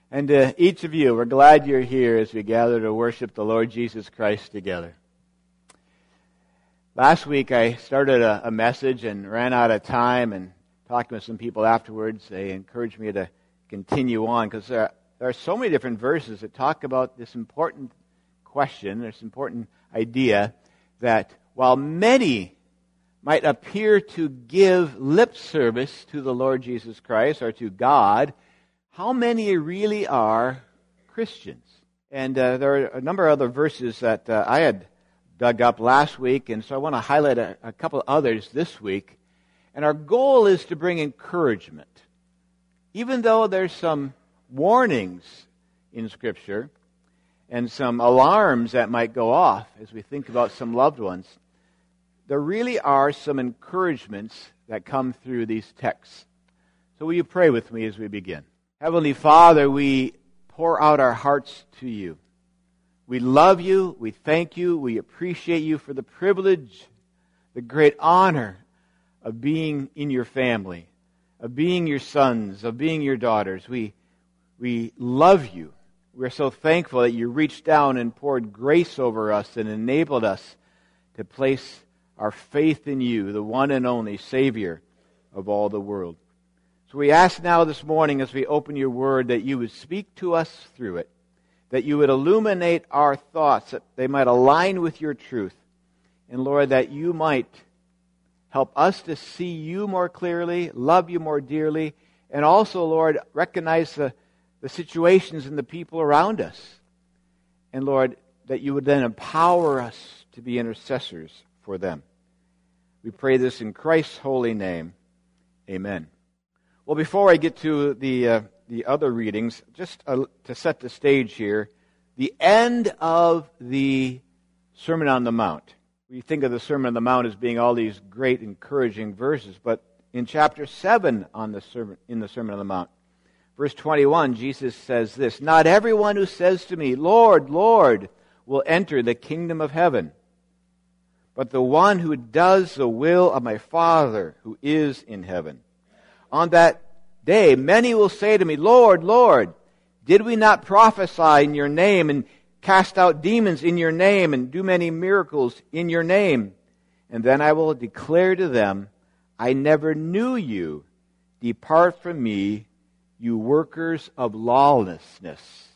And to each of you, we're glad you're here as we gather to worship the Lord Jesus Christ together. Last week I started a message and ran out of time, and talking with some people afterwards, they encouraged me to continue on because there are so many different verses that talk about this important question, this important idea that while many might appear to give lip service to the Lord Jesus Christ or to God, how many really are Christians? And there are a number of other verses that I had dug up last week, and so I want to highlight a couple others this week. And our goal is to bring encouragement. Even though there's some warnings in Scripture and some alarms that might go off as we think about some loved ones, there really are some encouragements that come through these texts. So will you pray with me as we begin? Heavenly Father, we pour out our hearts to you. We love you, we thank you, we appreciate you for the privilege, the great honor of being in your family, of being your sons, of being your daughters. We love you. We're so thankful that you reached down and poured grace over us and enabled us to place our faith in you, the one and only Savior of all the world. So we ask now this morning as we open your word that you would speak to us through it, that you would illuminate our thoughts, that they might align with your truth. And Lord, that you might help us to see you more clearly, love you more dearly, and also, Lord, recognize the situations and the people around us. And Lord, that you would then empower us to be intercessors for them. We pray this in Christ's holy name. Amen. Well, before I get to the other readings, just to set the stage here, the end of the Sermon on the Mount. We think of the Sermon on the Mount as being all these great encouraging verses, but in chapter 7 in the Sermon on the Mount, verse 21, Jesus says this, "Not everyone who says to me, 'Lord, Lord,' will enter the kingdom of heaven, but the one who does the will of my Father who is in heaven. On that day, many will say to me, 'Lord, Lord, did we not prophesy in your name and cast out demons in your name and do many miracles in your name?' And then I will declare to them, 'I never knew you. Depart from me, you workers of lawlessness.'"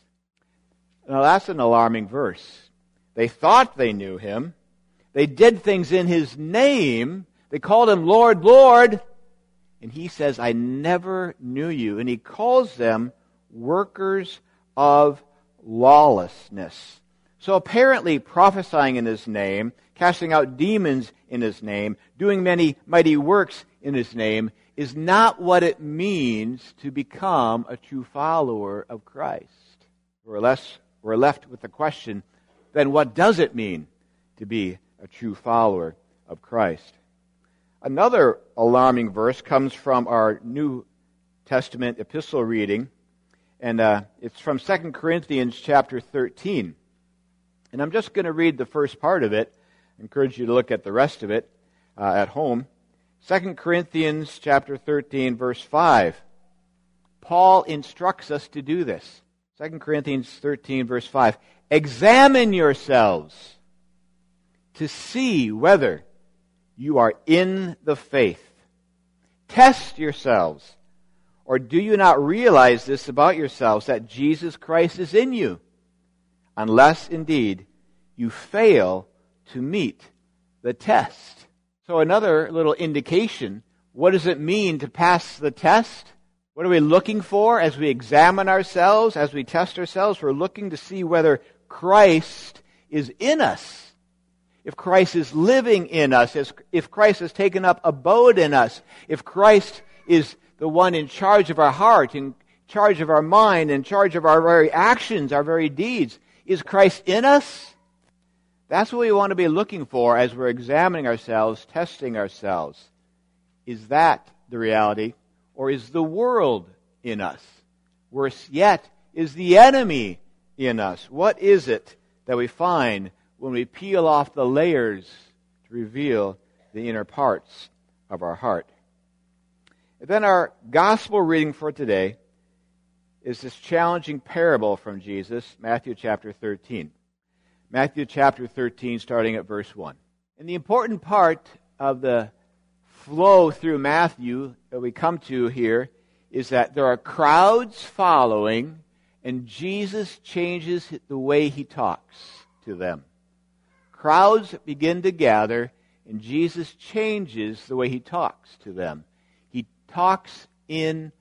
Now that's an alarming verse. They thought they knew him. They did things in his name. They called him Lord, Lord. And he says, "I never knew you." And he calls them workers of lawlessness. So apparently prophesying in his name, casting out demons in his name, doing many mighty works in his name is not what it means to become a true follower of Christ. We're left with the question, then what does it mean to be a true follower of Christ? Another alarming verse comes from our New Testament epistle reading, and it's from 2 Corinthians chapter 13. And I'm just going to read the first part of it. I encourage you to look at the rest of it at home. 2 Corinthians chapter 13, verse 5. Paul instructs us to do this. 2 Corinthians 13, verse 5. "Examine yourselves to see whether you are in the faith. Test yourselves. Or do you not realize this about yourselves, that Jesus Christ is in you? Unless, indeed, you fail to meet the test." So another little indication, what does it mean to pass the test? What are we looking for as we examine ourselves, as we test ourselves? We're looking to see whether Christ is in us. If Christ is living in us, if Christ has taken up abode in us, if Christ is the one in charge of our heart, in charge of our mind, in charge of our very actions, our very deeds, is Christ in us? That's what we want to be looking for as we're examining ourselves, testing ourselves. Is that the reality, or is the world in us? Worse yet, is the enemy in us? What is it that we find when we peel off the layers to reveal the inner parts of our heart? And then our gospel reading for today is this challenging parable from Jesus, Matthew chapter 13. Matthew chapter 13, starting at verse 1. And the important part of the flow through Matthew that we come to here is that there are crowds following, and Jesus changes the way he talks to them. Crowds begin to gather, and Jesus changes the way he talks to them. He talks in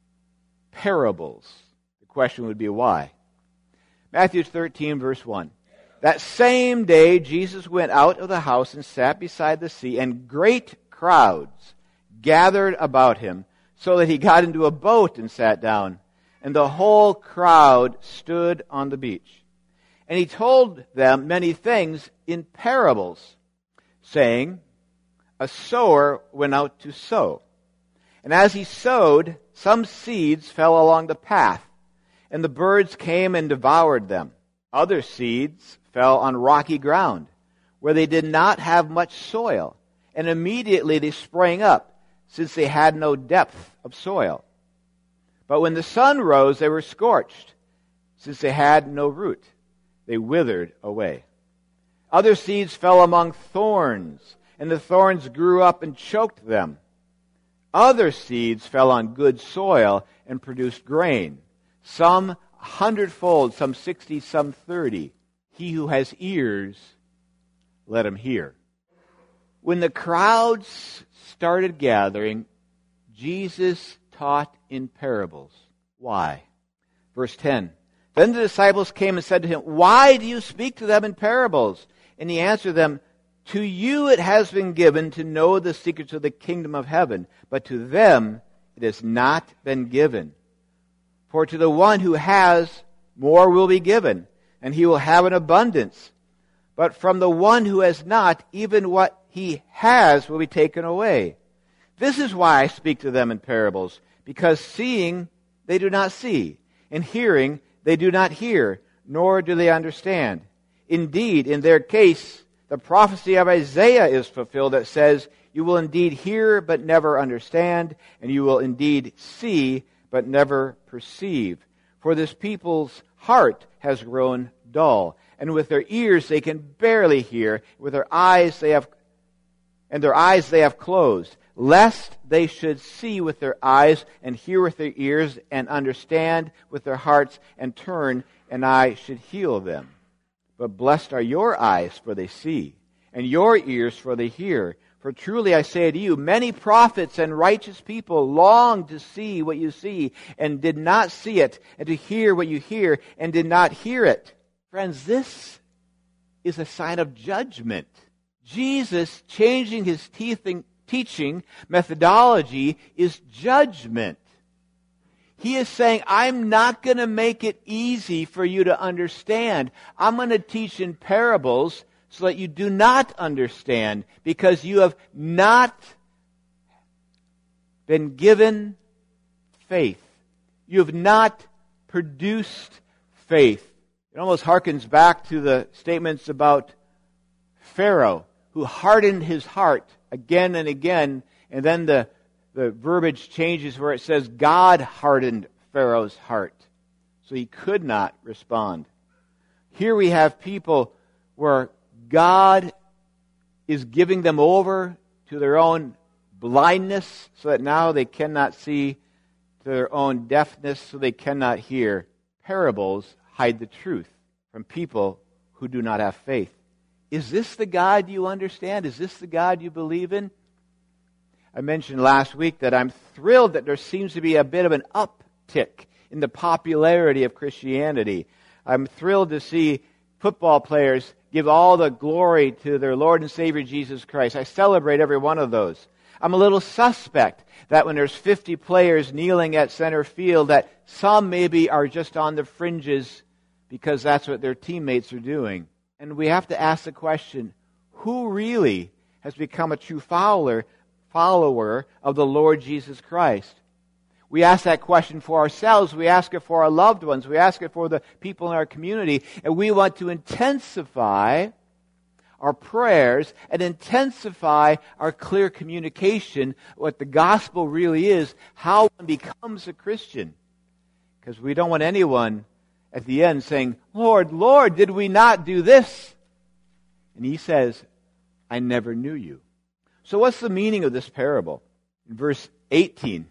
parables. The question would be why? Matthew 13, verse 1. That same day Jesus went out of the house and sat beside the sea, and great crowds gathered about him, so that he got into a boat and sat down, and the whole crowd stood on the beach. And he told them many things in parables, saying, a sower went out to sow. And as he sowed, some seeds fell along the path, and the birds came and devoured them. Other seeds fell on rocky ground, where they did not have much soil, and immediately they sprang up, since they had no depth of soil. But when the sun rose, they were scorched, since they had no root. They withered away. Other seeds fell among thorns, and the thorns grew up and choked them. Other seeds fell on good soil and produced grain, some 100-fold, some 60, some 30. He who has ears, let him hear. When the crowds started gathering, Jesus taught in parables. Why? Verse 10. Then the disciples came and said to him, why do you speak to them in parables? And he answered them, to you it has been given to know the secrets of the kingdom of heaven, but to them it has not been given. For to the one who has, more will be given, and he will have an abundance. But from the one who has not, even what he has will be taken away. This is why I speak to them in parables, because seeing they do not see, and hearing they do not hear, nor do they understand. Indeed, in their case, the prophecy of Isaiah is fulfilled that says, you will indeed hear but never understand, and you will indeed see but never perceive. For this people's heart has grown dull, and with their ears they can barely hear, with their eyes they have closed, lest they should see with their eyes and hear with their ears and understand with their hearts and turn, and I should heal them. But blessed are your eyes, for they see, and your ears, for they hear. For truly I say to you, many prophets and righteous people longed to see what you see, and did not see it, and to hear what you hear, and did not hear it. Friends, this is a sign of judgment. Jesus changing his teaching methodology is judgment. He is saying, I'm not going to make it easy for you to understand. I'm going to teach in parables so that you do not understand, because you have not been given faith. You have not produced faith. It almost harkens back to the statements about Pharaoh, who hardened his heart again and again, and then the verbiage changes where it says God hardened Pharaoh's heart, so he could not respond. Here we have people where God is giving them over to their own blindness, so that now they cannot see, to their own deafness, so they cannot hear. Parables hide the truth from people who do not have faith. Is this the God you understand? Is this the God you believe in? I mentioned last week that I'm thrilled that there seems to be a bit of an uptick in the popularity of Christianity. I'm thrilled to see football players give all the glory to their Lord and Savior Jesus Christ. I celebrate every one of those. I'm a little suspect that when there's 50 players kneeling at center field, that some maybe are just on the fringes because that's what their teammates are doing. And we have to ask the question, who really has become a true follower of the Lord Jesus Christ? We ask that question for ourselves. We ask it for our loved ones. We ask it for the people in our community. And we want to intensify our prayers and intensify our clear communication, what the gospel really is, how one becomes a Christian. Because we don't want anyone at the end saying, Lord, Lord, did we not do this? And he says, I never knew you. So what's the meaning of this parable? In verse 18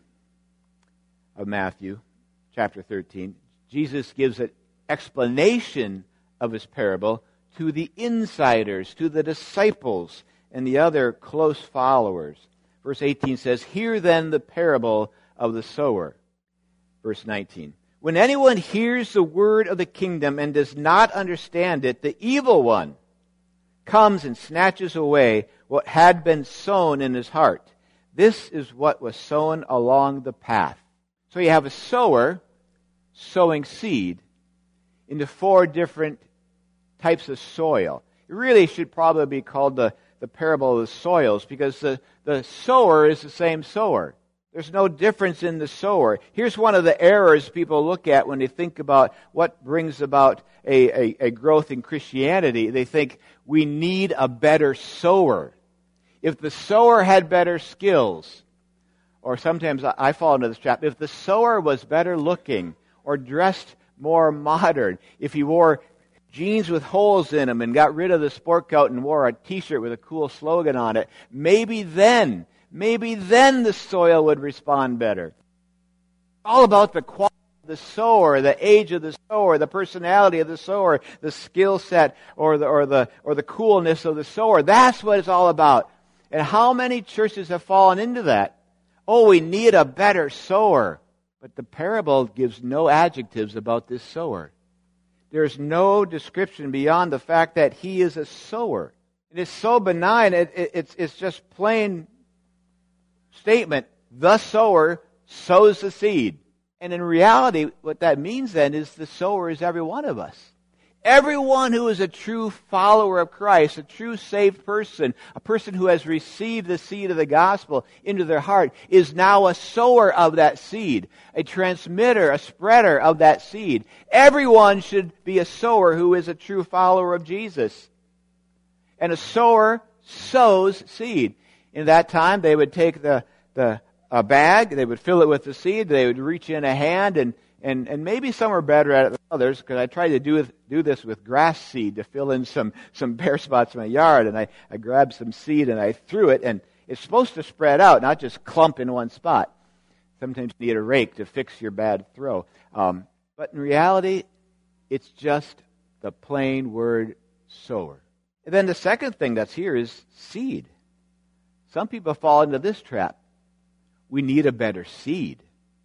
of Matthew chapter 13, Jesus gives an explanation of his parable to the insiders, to the disciples, and the other close followers. Verse 18 says, Hear then the parable of the sower. Verse 19, When anyone hears the word of the kingdom and does not understand it, the evil one comes and snatches away what had been sown in his heart. This is what was sown along the path. So you have a sower sowing seed into 4 different types of soil. It really should probably be called the parable of the soils, because the sower is the same sower. There's no difference in the sower. Here's one of the errors people look at when they think about what brings about a growth in Christianity. They think we need a better sower. If the sower had better skills, or sometimes I fall into this trap, if the sower was better looking or dressed more modern, if he wore jeans with holes in them and got rid of the sport coat and wore a t-shirt with a cool slogan on it, maybe then the soil would respond better. All about the quality of the sower, the age of the sower, the personality of the sower, the skill set or the coolness of the sower. That's what it's all about. And how many churches have fallen into that? Oh, we need a better sower. But the parable gives no adjectives about this sower. There's no description beyond the fact that he is a sower. It is so benign, it's just plain statement. The sower sows the seed. And in reality, what that means then is the sower is every one of us. Everyone who is a true follower of Christ, a true saved person, a person who has received the seed of the gospel into their heart, is now a sower of that seed, a transmitter, a spreader of that seed. Everyone should be a sower who is a true follower of Jesus. And a sower sows seed. In that time, they would take a bag, they would fill it with the seed, they would reach in a hand, and maybe some are better at it than others, because I tried to do this with grass seed to fill in some bare spots in my yard, and I grabbed some seed and I threw it, and it's supposed to spread out, not just clump in one spot. Sometimes you need a rake to fix your bad throw. But in reality, it's just the plain word sower. And then the second thing that's here is seed. Some people fall into this trap. We need a better seed.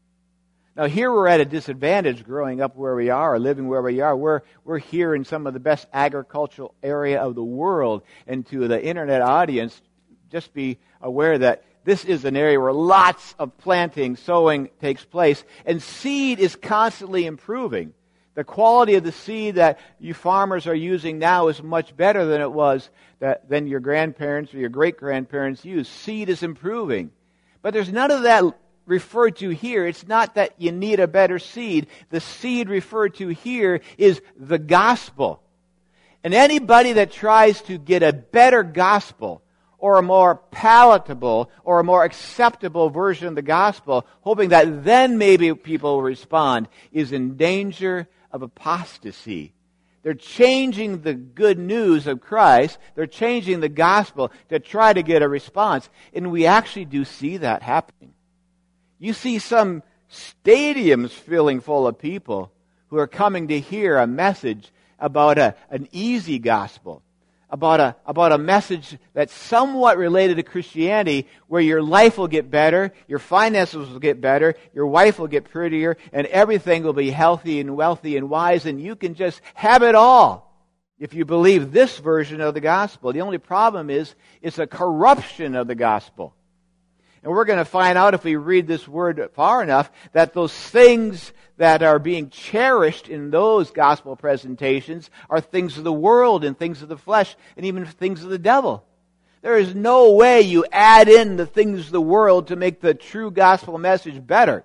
Now here we're at a disadvantage growing up where we are, or living where we are. We're here in some of the best agricultural area of the world. And to the internet audience, just be aware that this is an area where lots of planting, sowing takes place. And seed is constantly improving. The quality of the seed that you farmers are using now is much better than it was than your grandparents or your great-grandparents used. Seed is improving. But there's none of that referred to here. It's not that you need a better seed. The seed referred to here is the gospel. And anybody that tries to get a better gospel or a more palatable or a more acceptable version of the gospel, hoping that then maybe people will respond, is in danger of apostasy. They're changing the good news of Christ. They're changing the gospel to try to get a response. And we actually do see that happening. You see some stadiums filling full of people who are coming to hear a message about an easy gospel, about a message that's somewhat related to Christianity, where your life will get better, your finances will get better, your wife will get prettier, and everything will be healthy and wealthy and wise, and you can just have it all if you believe this version of the gospel. The only problem is it's a corruption of the gospel. And we're going to find out, if we read this word far enough, that those things that are being cherished in those gospel presentations are things of the world and things of the flesh and even things of the devil. There is no way you add in the things of the world to make the true gospel message better.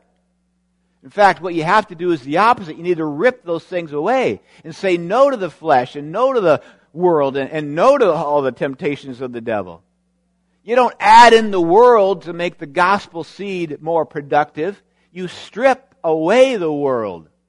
In fact, what you have to do is the opposite. You need to rip those things away and say no to the flesh and no to the world and no to all the temptations of the devil. You don't add in the world to make the gospel seed more productive. You strip away the world.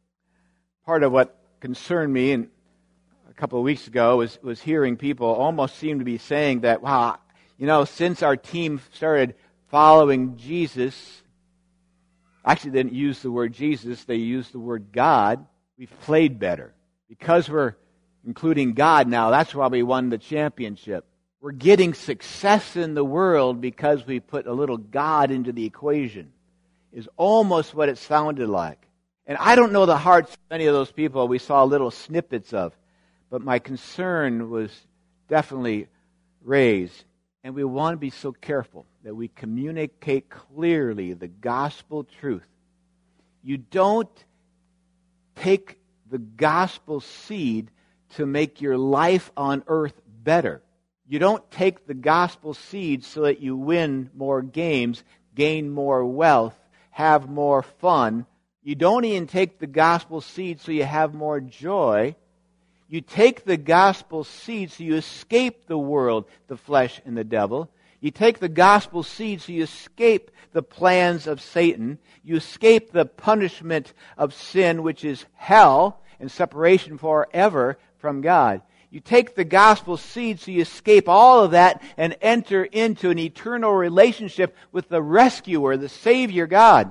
Part of what concerned me a couple of weeks ago was hearing people almost seem to be saying that, wow, since our team started following Jesus, actually they didn't use the word Jesus, they used the word God, we've played better. Because we're including God now, that's why we won the championship. We're getting success in the world because we put a little God into the equation, is almost what it sounded like. And I don't know the hearts of many of those people we saw little snippets of, but my concern was definitely raised. And we want to be so careful that we communicate clearly the gospel truth. You don't take the gospel seed to make your life on earth better. You don't take the gospel seed so that you win more games, gain more wealth, have more fun. You don't even take the gospel seed so you have more joy. You take the gospel seed so you escape the world, the flesh, and the devil. You take the gospel seed so you escape the plans of Satan. You escape the punishment of sin, which is hell and separation forever from God. You take the gospel seed so you escape all of that and enter into an eternal relationship with the rescuer, the Savior God.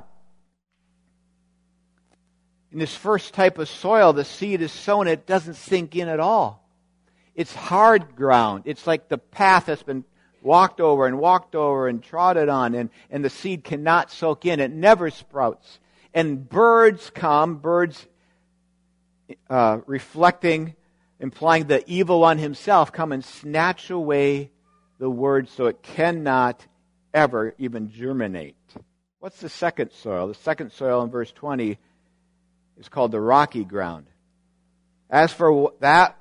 In this first type of soil, the seed is sown, it doesn't sink in at all. It's hard ground. It's like the path that's been walked over and trodden on, and the seed cannot soak in. It never sprouts. And birds come, reflecting, implying the evil one himself, come and snatch away the word so it cannot ever even germinate. What's the second soil? The second soil in verse 20 is called the rocky ground. As for what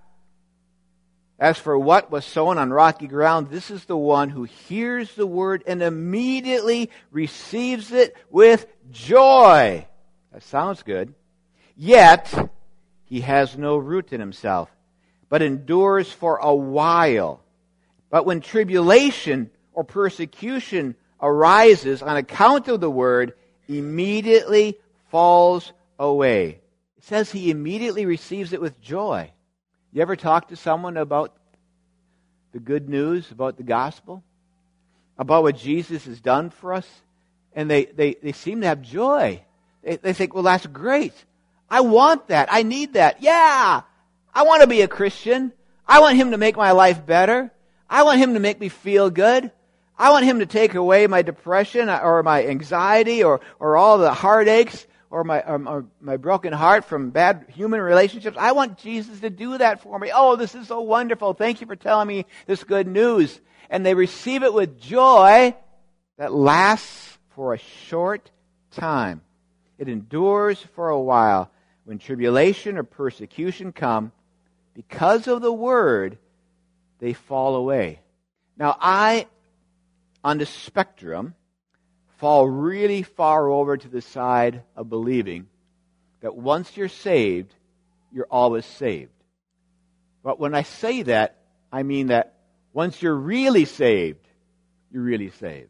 was sown on rocky ground, this is the one who hears the word and immediately receives it with joy. That sounds good. Yet, he has no root in himself, but endures for a while. But when tribulation or persecution arises on account of the word, immediately falls away. It says he immediately receives it with joy. You ever talk to someone about the good news, about the gospel, about what Jesus has done for us, and they seem to have joy. They think, well, that's great. I want that. I need that. Yeah, I want to be a Christian. I want him to make my life better. I want him to make me feel good. I want him to take away my depression or my anxiety or all the heartaches or my broken heart from bad human relationships. I want Jesus to do that for me. Oh, this is so wonderful. Thank you for telling me this good news. And they receive it with joy that lasts for a short time. It endures for a while. When tribulation or persecution come, because of the word, they fall away. Now, I, on the spectrum, fall really far over to the side of believing that once you're saved, you're always saved. But when I say that, I mean that once you're really saved, you're really saved.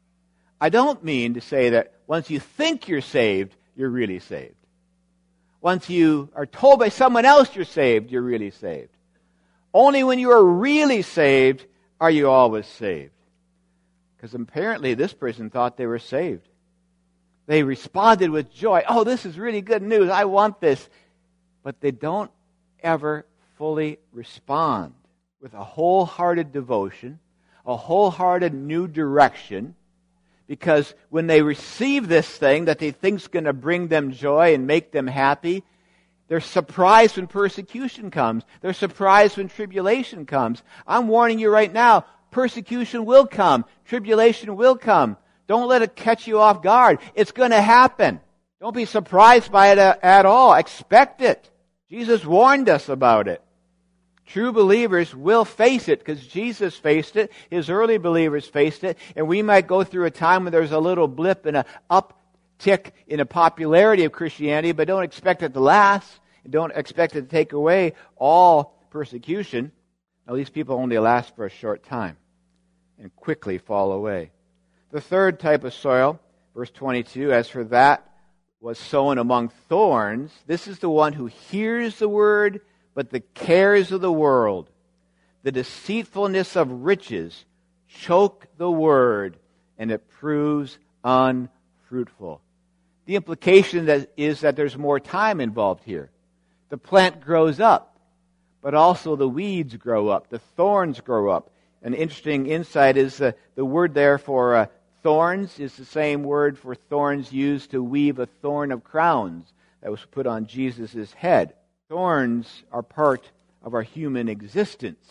I don't mean to say that once you think you're saved, you're really saved. Once you are told by someone else you're saved, you're really saved. Only when you are really saved are you always saved. Because apparently this person thought they were saved. They responded with joy. Oh, this is really good news. I want this. But they don't ever fully respond with a wholehearted devotion, a wholehearted new direction. Because when they receive this thing that they think is going to bring them joy and make them happy, they're surprised when persecution comes. They're surprised when tribulation comes. I'm warning you right now, persecution will come. Tribulation will come. Don't let it catch you off guard. It's going to happen. Don't be surprised by it at all. Expect it. Jesus warned us about it. True believers will face it because Jesus faced it. His early believers faced it. And we might go through a time when there's a little blip and an uptick in the popularity of Christianity, but don't expect it to last. And don't expect it to take away all persecution. Now, these people only last for a short time and quickly fall away. The third type of soil, verse 22, as for was sown among thorns, this is the one who hears the word, but the cares of the world, the deceitfulness of riches, choke the word, and it proves unfruitful. The implication is that there's more time involved here. The plant grows up, but also the weeds grow up, the thorns grow up. An interesting insight is the word there for thorns is the same word for thorns used to weave a thorn of crowns that was put on Jesus' head. Thorns are part of our human existence.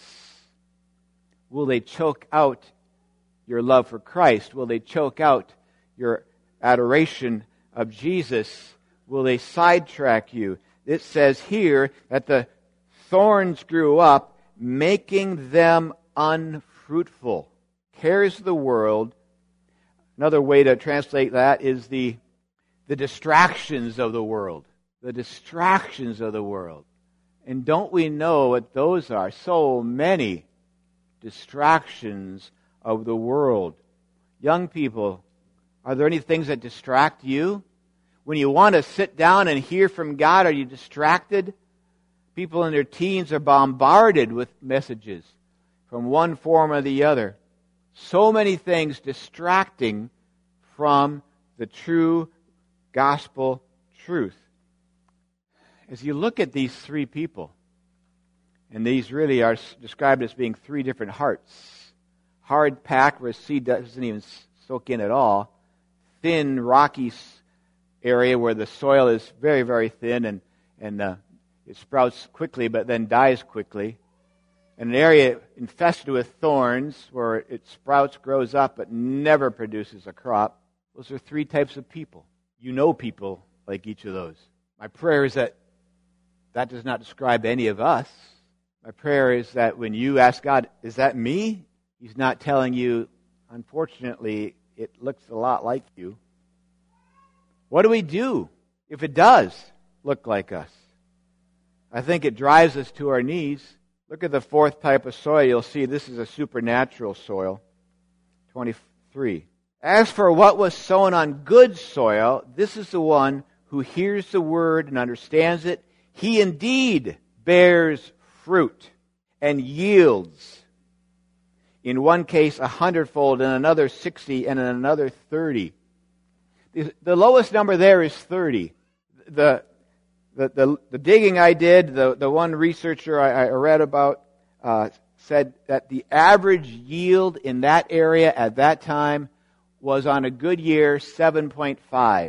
Will they choke out your love for Christ? Will they choke out your adoration of Jesus? Will they sidetrack you? It says here that the thorns grew up, making them unfruitful. Cares of the world. Another way to translate that is the distractions of the world. The distractions of the world. And don't we know what those are? So many distractions of the world. Young people, are there any things that distract you? When you want to sit down and hear from God, are you distracted? People in their teens are bombarded with messages from one form or the other. So many things distracting from the true gospel truth. As you look at these three people, and these really are described as being three different hearts. Hard packed where seed doesn't even soak in at all. Thin, rocky area where the soil is very, very thin and it sprouts quickly but then dies quickly. And an area infested with thorns where it sprouts, grows up, but never produces a crop. Those are three types of people. You know people like each of those. My prayer is that does not describe any of us. My prayer is that when you ask God, is that me? He's not telling you, unfortunately, it looks a lot like you. What do we do if it does look like us? I think it drives us to our knees. Look at the fourth type of soil. You'll see this is a supernatural soil. 23. As for what was sown on good soil, this is the one who hears the word and understands it. He indeed bears fruit and yields. In one case 100-fold, in another 60, and in another 30. The lowest number there is 30. The digging I did, the one researcher I read about said that the average yield in that area at that time was on a good year 7.5.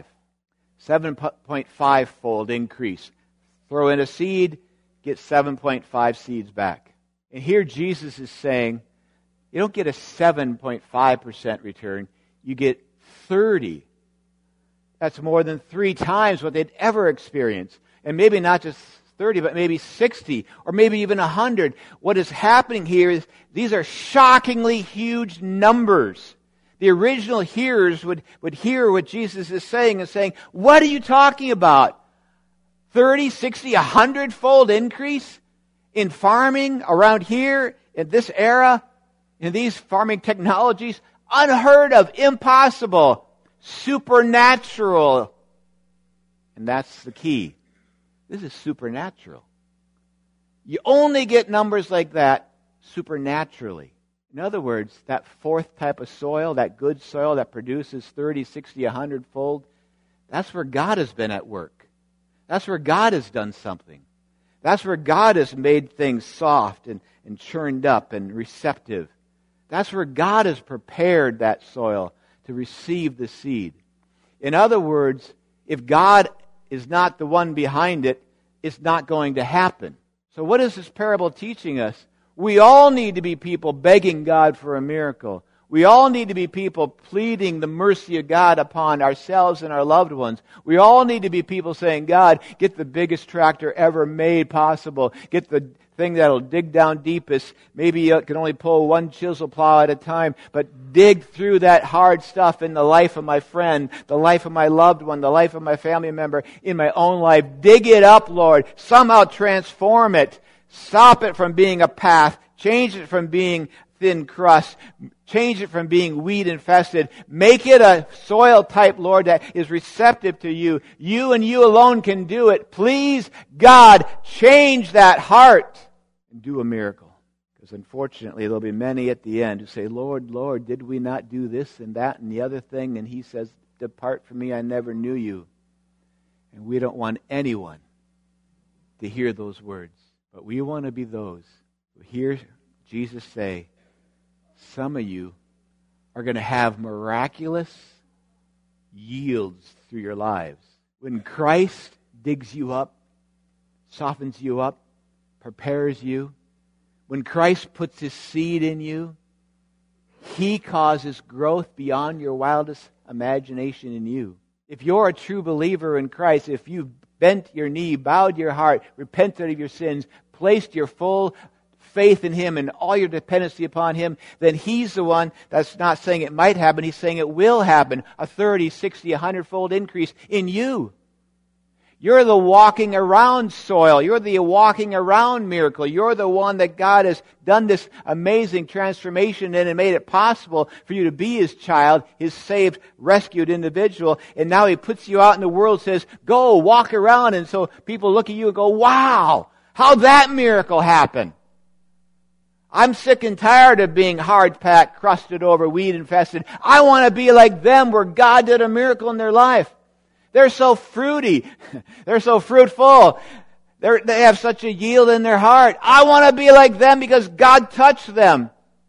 7.5-fold increase. Throw in a seed, get 7.5 seeds back. And here Jesus is saying, you don't get a 7.5% return, you get 30. That's more than 3 times what they'd ever experienced. And maybe not just 30, but maybe 60, or maybe even 100. What is happening here is these are shockingly huge numbers. The original hearers would hear what Jesus is saying and saying, what are you talking about? 30, 60, 100-fold increase in farming around here in this era, in these farming technologies? Unheard of, impossible, supernatural. And that's the key. This is supernatural. You only get numbers like that supernaturally. In other words, that fourth type of soil, that good soil that produces 30, 60, 100-fold, that's where God has been at work. That's where God has done something. That's where God has made things soft and churned up and receptive. That's where God has prepared that soil to receive the seed. In other words, if God is not the one behind it, it's not going to happen. So what is this parable teaching us? We all need to be people begging God for a miracle. We all need to be people pleading the mercy of God upon ourselves and our loved ones. We all need to be people saying, God, get the biggest tractor ever made possible. Get the thing that'll dig down deepest. Maybe you can only pull one chisel plow at a time, but dig through that hard stuff in the life of my friend, the life of my loved one, the life of my family member, in my own life. Dig it up, Lord. Somehow transform it. Stop it from being a path. Change it from being thin crust. Change it from being weed infested. Make it a soil type, Lord, that is receptive to you. You and you alone can do it. Please, God, change that heart and do a miracle. Because unfortunately, there'll be many at the end who say, Lord, Lord, did we not do this and that and the other thing? And He says, depart from me, I never knew you. And we don't want anyone to hear those words. But we want to be those who hear Jesus say, some of you are going to have miraculous yields through your lives. When Christ digs you up, softens you up, prepares you, when Christ puts His seed in you, He causes growth beyond your wildest imagination in you. If you're a true believer in Christ, if you've bent your knee, bowed your heart, repented of your sins, placed your full faith in Him and all your dependency upon Him, then He's the one that's not saying it might happen. He's saying it will happen. A 30, 60, 100-fold increase in you. You're the walking around soil. You're the walking around miracle. You're the one that God has done this amazing transformation in and made it possible for you to be His child, His saved, rescued individual. And now He puts you out in the world and says, go, walk around. And so people look at you and go, wow, how'd that miracle happen? I'm sick and tired of being hard-packed, crusted over, weed-infested. I want to be like them where God did a miracle in their life. They're so fruity. They're so fruitful. They have such a yield in their heart. I want to be like them because God touched them.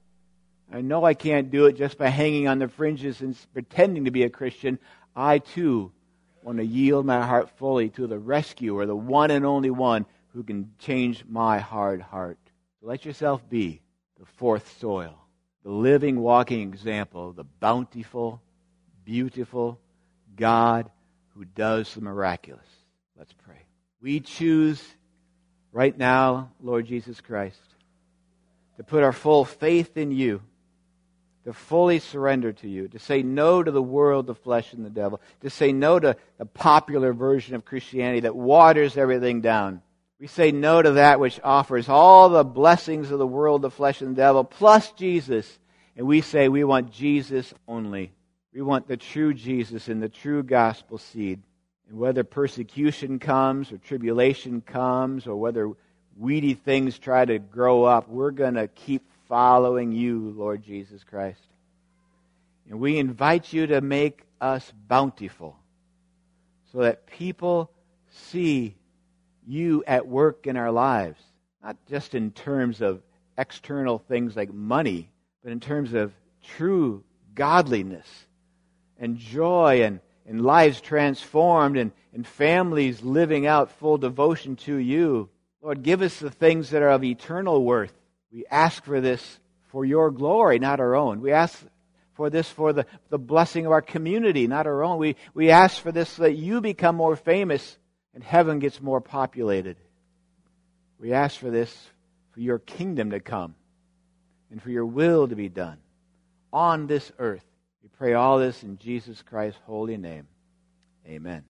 I know I can't do it just by hanging on the fringes and pretending to be a Christian. I too want to yield my heart fully to the rescuer, the one and only one who can change my hard heart. So let yourself be the fourth soil, the living, walking example, the bountiful, beautiful God who does the miraculous. Let's pray. We choose right now, Lord Jesus Christ, to put our full faith in You, to fully surrender to You, to say no to the world, the flesh, and the devil, to say no to the popular version of Christianity that waters everything down. We say no to that which offers all the blessings of the world, the flesh, and the devil, plus Jesus. And we say we want Jesus only. We want the true Jesus and the true gospel seed. And whether persecution comes or tribulation comes or whether weedy things try to grow up, we're going to keep following You, Lord Jesus Christ. And we invite You to make us bountiful so that people see You at work in our lives, not just in terms of external things like money, but in terms of true godliness and joy and lives transformed and families living out full devotion to You. Lord, give us the things that are of eternal worth. We ask for this for Your glory, not our own. We ask for this for the blessing of our community, not our own. We ask for this so that You become more famous and heaven gets more populated. We ask for this for Your kingdom to come and for Your will to be done on this earth. We pray all this in Jesus Christ's holy name. Amen.